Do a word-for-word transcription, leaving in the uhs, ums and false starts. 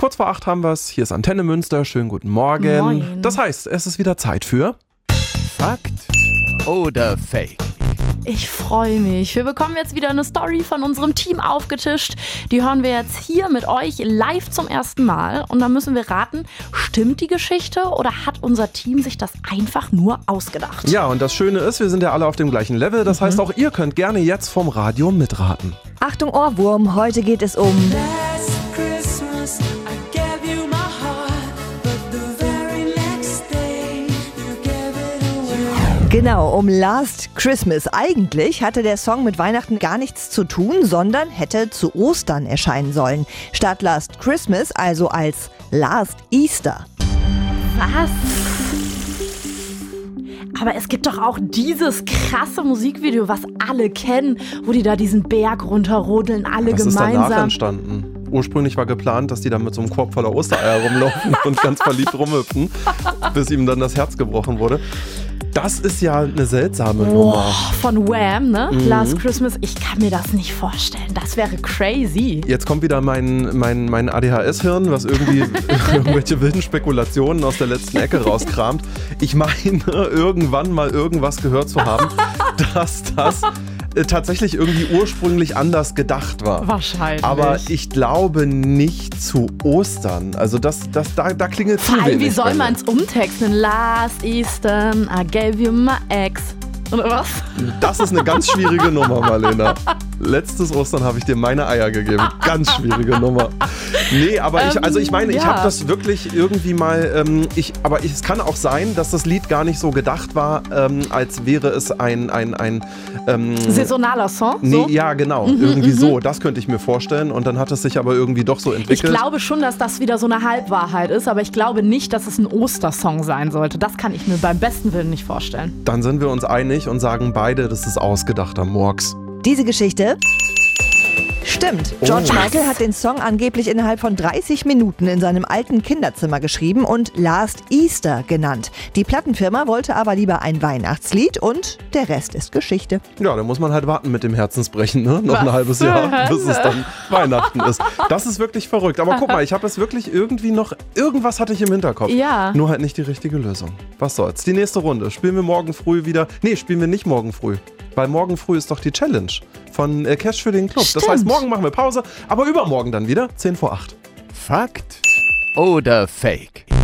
Kurz vor acht haben wir es. Hier ist Antenne Münster. Schönen guten Morgen. Moin. Das heißt, es ist wieder Zeit für Fakt oder Fake? Ich freue mich. Wir bekommen jetzt wieder eine Story von unserem Team aufgetischt. Die hören wir jetzt hier mit euch live zum ersten Mal. Und dann müssen wir raten, stimmt die Geschichte oder hat unser Team sich das einfach nur ausgedacht? Ja, und das Schöne ist, wir sind ja alle auf dem gleichen Level. Das mhm. heißt, auch ihr könnt gerne jetzt vom Radio mitraten. Achtung Ohrwurm, heute geht es um... Genau, um Last Christmas. Eigentlich hatte der Song mit Weihnachten gar nichts zu tun, sondern hätte zu Ostern erscheinen sollen. Statt Last Christmas also als Last Easter. Was? Aber es gibt doch auch dieses krasse Musikvideo, was alle kennen, wo die da diesen Berg runterrodeln, alle das gemeinsam. Das ist danach entstanden. Ursprünglich war geplant, dass die da mit so einem Korb voller Ostereier rumlaufen und ganz verliebt rumhüpfen, bis ihm dann das Herz gebrochen wurde. Das ist ja eine seltsame oh, Nummer. Von Wham, ne? Mhm. Last Christmas. Ich kann mir das nicht vorstellen. Das wäre crazy. Jetzt kommt wieder mein, mein, mein A D H S-Hirn, was irgendwie irgendwelche wilden Spekulationen aus der letzten Ecke rauskramt. Ich meine, irgendwann mal irgendwas gehört zu haben, dass das tatsächlich irgendwie ursprünglich anders gedacht war. Wahrscheinlich. Aber ich glaube nicht zu Ostern. Also das, das, da, da klingelt zu Vor allem, wenig. wie soll man es umtexten? Last Easter, I gave you my ex. Oder was? Das ist eine ganz schwierige Nummer, Marlena. Letztes Ostern habe ich dir meine Eier gegeben. Ganz schwierige Nummer. Nee, aber ich, also ich meine, ich ja. habe das wirklich irgendwie mal, ähm, ich, aber ich, es kann auch sein, dass das Lied gar nicht so gedacht war, ähm, als wäre es ein, ein, ein ähm, saisonaler Song? Nee, so? ja, genau, Mhm, irgendwie mhm. so, das könnte ich mir vorstellen und dann hat es sich aber irgendwie doch so entwickelt. Ich glaube schon, dass das wieder so eine Halbwahrheit ist, aber ich glaube nicht, dass es ein Ostersong sein sollte. Das kann ich mir beim besten Willen nicht vorstellen. Dann sind wir uns einig und sagen beide, das ist ausgedachter Murks. Diese Geschichte stimmt. George Oh. Michael hat den Song angeblich innerhalb von dreißig Minuten in seinem alten Kinderzimmer geschrieben und Last Easter genannt. Die Plattenfirma wollte aber lieber ein Weihnachtslied und der Rest ist Geschichte. Ja, da muss man halt warten mit dem Herzensbrechen, ne? Noch Was? ein halbes Jahr, bis es dann Weihnachten ist. Das ist wirklich verrückt. Aber guck mal, ich habe es wirklich irgendwie noch, irgendwas hatte ich im Hinterkopf. Ja. Nur halt nicht die richtige Lösung. Was soll's? Die nächste Runde. Spielen wir morgen früh wieder. Nee, spielen wir nicht morgen früh. Weil morgen früh ist doch die Challenge von äh, Cash für den Club. Stimmt. Das heißt, morgen machen wir Pause, aber übermorgen dann wieder zehn vor acht. Fakt oder Fake?